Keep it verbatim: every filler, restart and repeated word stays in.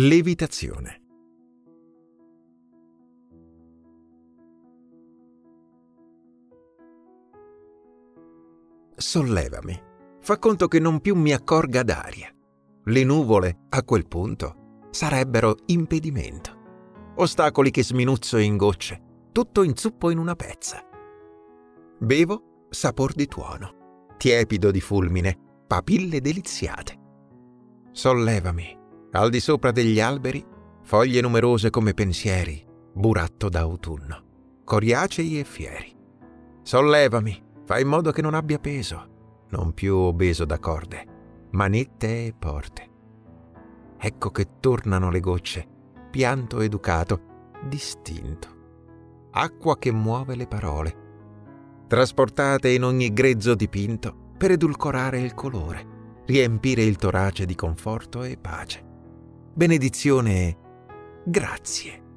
Levitazione. Sollevami. Fa conto che non più mi accorga d'aria. Le nuvole, a quel punto, sarebbero impedimento. Ostacoli che sminuzzo in gocce, tutto inzuppo in una pezza. Bevo sapor di tuono, tiepido di fulmine, papille deliziate. Sollevami, al di sopra degli alberi, foglie numerose come pensieri, buratto d'autunno, coriacei e fieri. Sollevami, fai in modo che non abbia peso, non più obeso da corde, manette e porte. Ecco che tornano le gocce, pianto educato, distinto. Acqua che muove le parole, trasportate in ogni grezzo dipinto per edulcorare il colore, riempire il torace di conforto e pace. Benedizione e grazie.